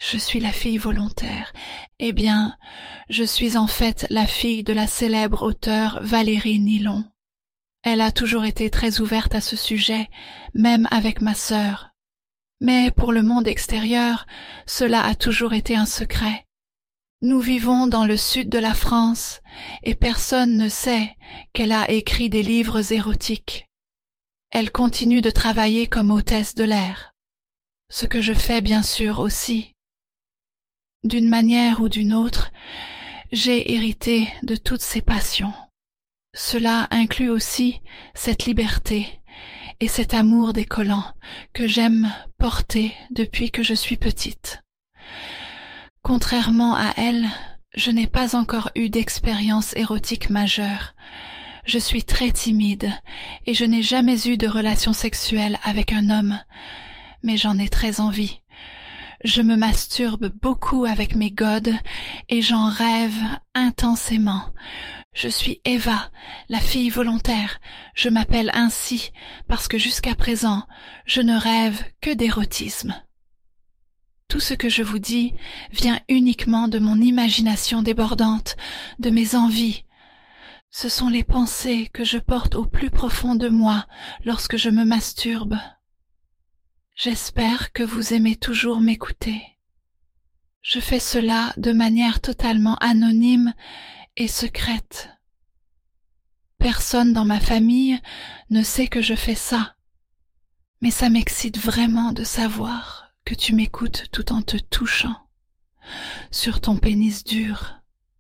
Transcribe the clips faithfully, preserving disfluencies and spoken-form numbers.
Je suis la fille volontaire. Eh bien, je suis en fait la fille de la célèbre auteure Valérie Nilon. Elle a toujours été très ouverte à ce sujet, même avec ma sœur. Mais pour le monde extérieur, cela a toujours été un secret. Nous vivons dans le sud de la France, et personne ne sait qu'elle a écrit des livres érotiques. Elle continue de travailler comme hôtesse de l'air, ce que je fais bien sûr aussi. D'une manière ou d'une autre, j'ai hérité de toutes ces passions. Cela inclut aussi cette liberté et cet amour des collants que j'aime porter depuis que je suis petite. Contrairement à elle, je n'ai pas encore eu d'expérience érotique majeure. Je suis très timide et je n'ai jamais eu de relation sexuelle avec un homme, mais j'en ai très envie. Je me masturbe beaucoup avec mes godes et j'en rêve intensément. Je suis Eva, la fille volontaire. Je m'appelle ainsi parce que jusqu'à présent, je ne rêve que d'érotisme. Tout ce que je vous dis vient uniquement de mon imagination débordante, de mes envies. Ce sont les pensées que je porte au plus profond de moi lorsque je me masturbe. J'espère que vous aimez toujours m'écouter. Je fais cela de manière totalement anonyme et secrète. Personne dans ma famille ne sait que je fais ça, mais ça m'excite vraiment de savoir que tu m'écoutes tout en te touchant sur ton pénis dur.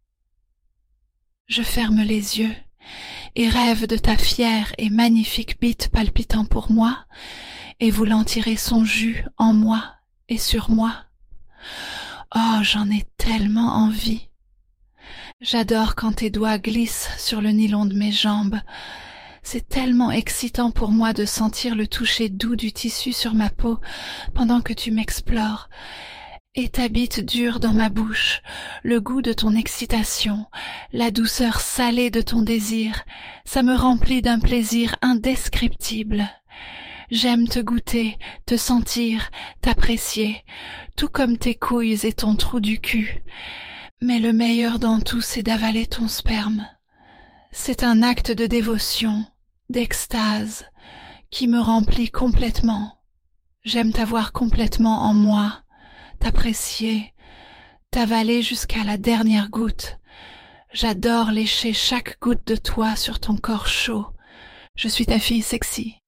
Je ferme les yeux et rêve de ta fière et magnifique bite palpitant pour moi et voulant tirer son jus en moi et sur moi. Oh, j'en ai tellement envie. J'adore quand tes doigts glissent sur le nylon de mes jambes. C'est tellement excitant pour moi de sentir le toucher doux du tissu sur ma peau pendant que tu m'explores. Et ta bite dure dans ma bouche, le goût de ton excitation, la douceur salée de ton désir, ça me remplit d'un plaisir indescriptible. J'aime te goûter, te sentir, t'apprécier, tout comme tes couilles et ton trou du cul. Mais le meilleur dans tout, c'est d'avaler ton sperme. C'est un acte de dévotion, d'extase, qui me remplit complètement. J'aime t'avoir complètement en moi, t'apprécier, t'avaler jusqu'à la dernière goutte. J'adore lécher chaque goutte de toi sur ton corps chaud. Je suis ta fille sexy.